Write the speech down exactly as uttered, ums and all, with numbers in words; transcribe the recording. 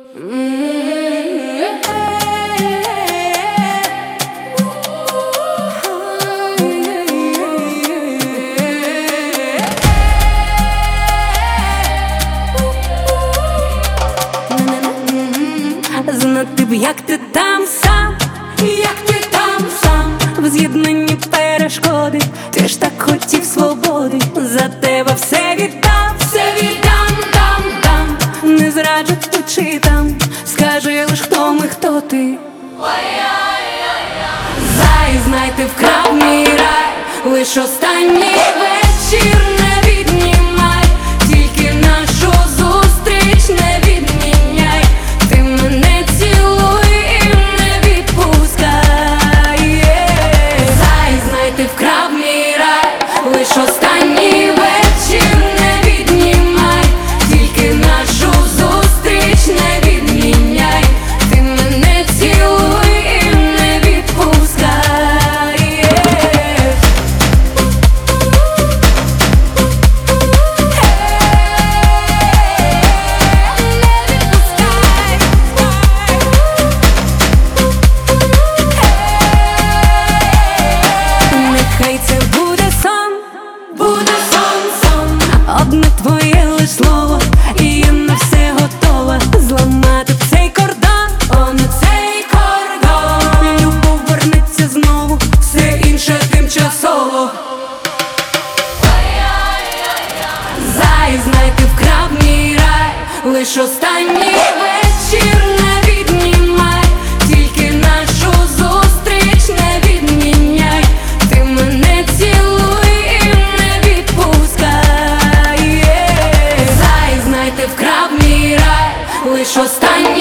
Знати б, як ти там сам, як ти там сам, в з'єднанні перешкоди, ти ж так хотів свободи, за тебе все віддам, все віддам, дам, дам, не зраджу тут чи там, скажи лиш, хто ми, хто ти. Зай, знай, ти вкрав мій рай, лиш останній вечір не віднімай, тільки нашу зустріч не відміняй, ти мене цілуй і не відпускай. Зай, знай, ти вкрав мій рай, лиш останній вечір не віднімай, тільки нашу зустріч не відміняй, ти мене цілуй і не відпускай. Нехай це буде сон, буде сон, сон, одне твоє лиш слово, і я на все готова зламати цей кордон, о, не цей кордон. Любов вернеться знову, все інше тимчасово. Зай, знай, ти вкрав мій рай, лиш останній вечір не віднімай, тільки нашу зустріч не відміняй, ти мене цілуй і не відпускай. Зай, знай, ти вкрав мій рай, лиш останній